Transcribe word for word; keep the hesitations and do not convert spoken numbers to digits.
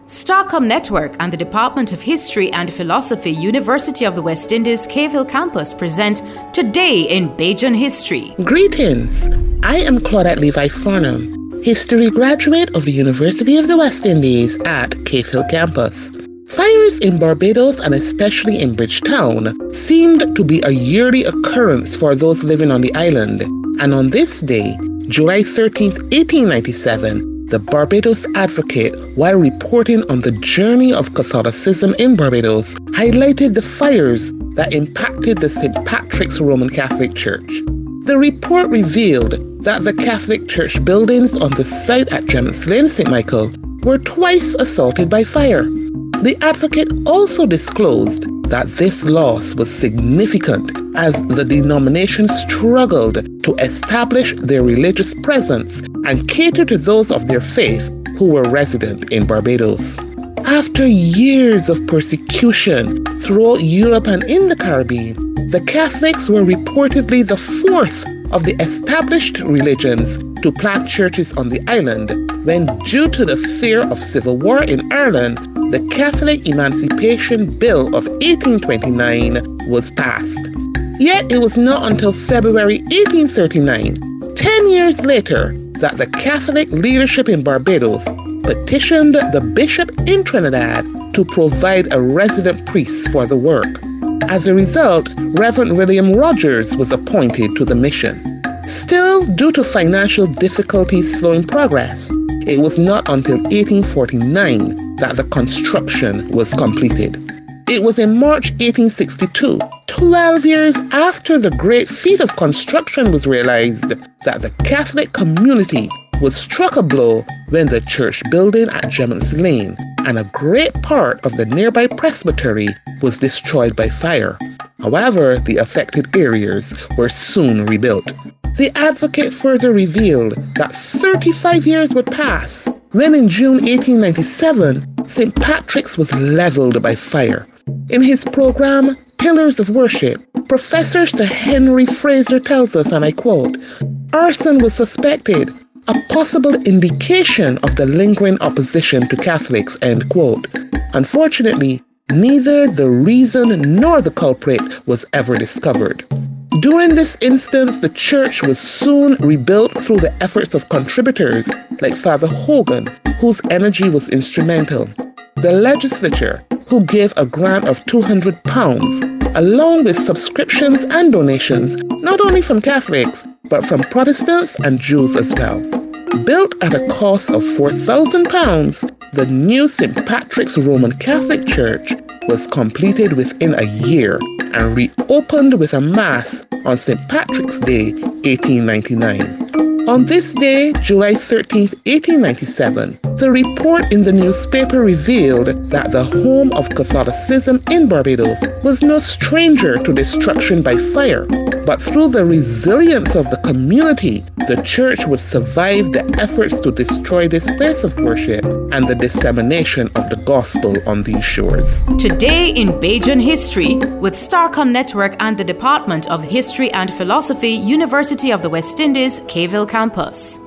Starcom Network and the Department of History and Philosophy, University of the West Indies, Cave Hill Campus present Today in Bajan History. Greetings. I am Claudette Levi Farnham, history graduate of the University of the West Indies at Cave Hill Campus. Fires in Barbados and especially in Bridgetown seemed to be a yearly occurrence for those living on the island, and on this day, July thirteenth, eighteen ninety-seven, the Barbados Advocate, while reporting on the journey of Catholicism in Barbados, highlighted the fires that impacted the Saint Patrick's Roman Catholic Church. The report revealed that the Catholic Church buildings on the site at Gemmill Lane, Saint Michael, were twice assaulted by fire. The Advocate also disclosed that this loss was significant as the denomination struggled to establish their religious presence and cater to those of their faith who were resident in Barbados. After years of persecution throughout Europe and in the Caribbean, the Catholics were reportedly the fourth of the established religions to plant churches on the island when, due to the fear of civil war in Ireland, the Catholic Emancipation Bill of eighteen twenty-nine was passed. Yet it was not until February eighteen thirty-nine, ten years later, that the Catholic leadership in Barbados petitioned the bishop in Trinidad to provide a resident priest for the work. As a result, Reverend William Rogers was appointed to the mission. Still, due to financial difficulties slowing progress, it was not until eighteen forty-nine that the construction was completed. It was in March eighteen sixty-two, twelve years after the great feat of construction was realized, that the Catholic community was struck a blow when the church building at Gemmill Lane and a great part of the nearby presbytery was destroyed by fire. However, the affected areas were soon rebuilt. The Advocate further revealed that thirty-five years would pass when in June eighteen ninety-seven, Saint Patrick's was leveled by fire. In his program, Pillars of Worship, Professor Sir Henry Fraser tells us, and I quote, "Arson was suspected, a possible indication of the lingering opposition to Catholics," end quote. Unfortunately, neither the reason nor the culprit was ever discovered. During this instance, the church was soon rebuilt through the efforts of contributors like Father Hogan, whose energy was instrumental. The legislature, who gave a grant of two hundred pounds, along with subscriptions and donations, not only from Catholics, but from Protestants and Jews as well. Built at a cost of four thousand pounds, the new Saint Patrick's Roman Catholic Church was completed within a year and reopened with a Mass on Saint Patrick's Day, eighteen ninety-nine. On this day, July thirteenth, eighteen ninety-seven, the report in the newspaper revealed that the home of Catholicism in Barbados was no stranger to destruction by fire, but through the resilience of the community, the church would survive the efforts to destroy this place of worship and the dissemination of the gospel on these shores. Today in Bajan History with Starcom Network and the Department of History and Philosophy, University of the West Indies, Cave Hill Campus.